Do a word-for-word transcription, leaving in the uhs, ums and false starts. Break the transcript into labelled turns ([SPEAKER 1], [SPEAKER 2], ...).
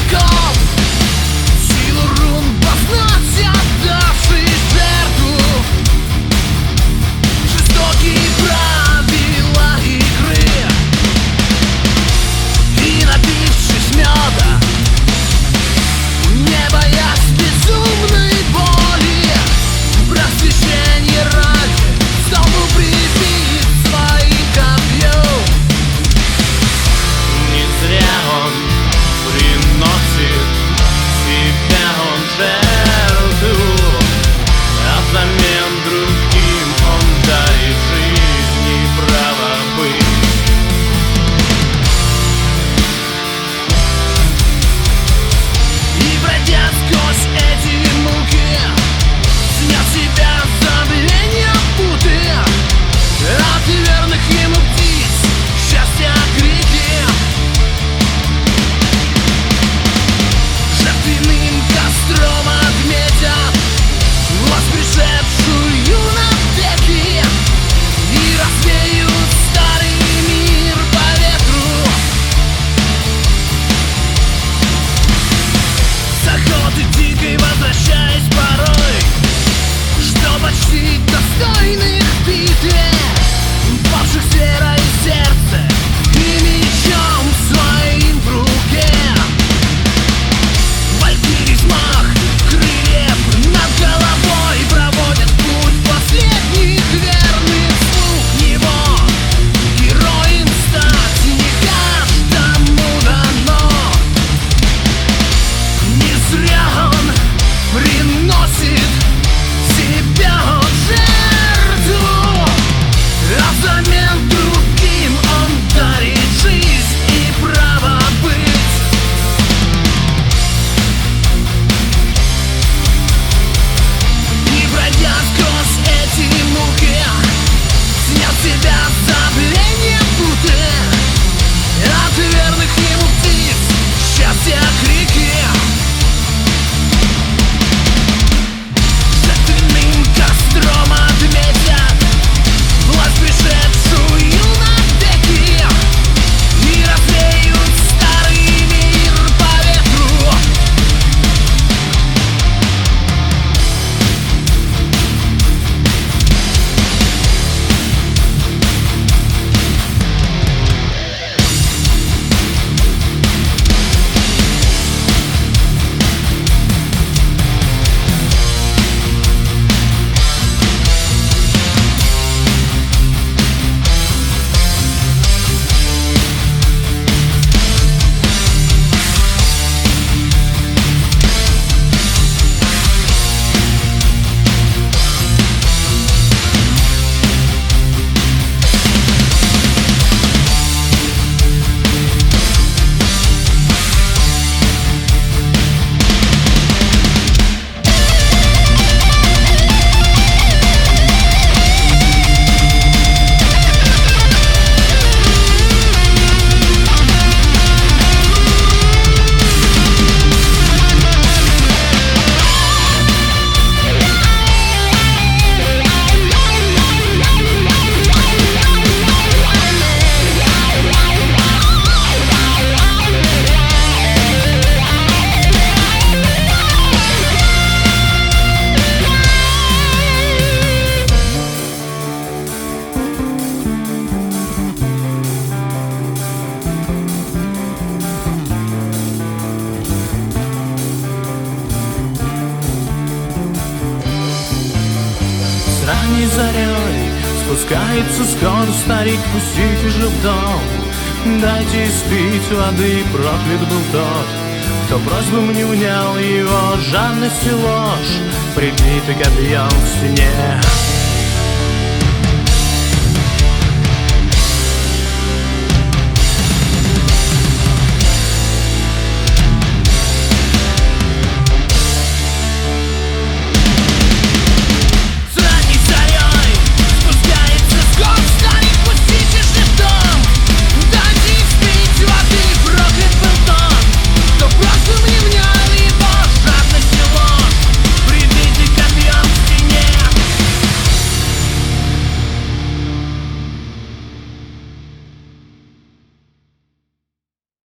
[SPEAKER 1] веков. Силу рун познать, отдавший жертву жестокие правила игры. И напившись меда, не боясь безумной боли, просвещение ради снова прибит своим копьем.
[SPEAKER 2] Не зря он приносит себя, он жертву, а взамен другим он дарит жизнь и право быть.
[SPEAKER 1] И пройдя сквозь эти муки, сняв себя с забвения путы, от верных ему птиц счастья крики, жертвенным костром отметят воскресшую навеки и развеют старый мир по ветру. С охоты дикой возвращаясь порой, что почти достойных битве, павших с верой в сердце и мечом своим в руке. Валькирий взмах крыльев над головой проводит путь последних верных слуг его. Героем стать не каждому дано. Не зря он приносит себя в жертву, а взамен другим он дарит жизнь и право быть. Не пройдя сквозь эти муки, сняв себя с забвения путы, от верных ему птиц счастья крики, жертвенным костром отметят власть, пришедшую навеки, и развеют старый мир по ветру.
[SPEAKER 2] Ранней зарей спускается скоро старик, пустите же в дом. Дайте испить воды, проклят был тот, кто просьбам не унял его жадность и ложь. Прибитый копьем к стене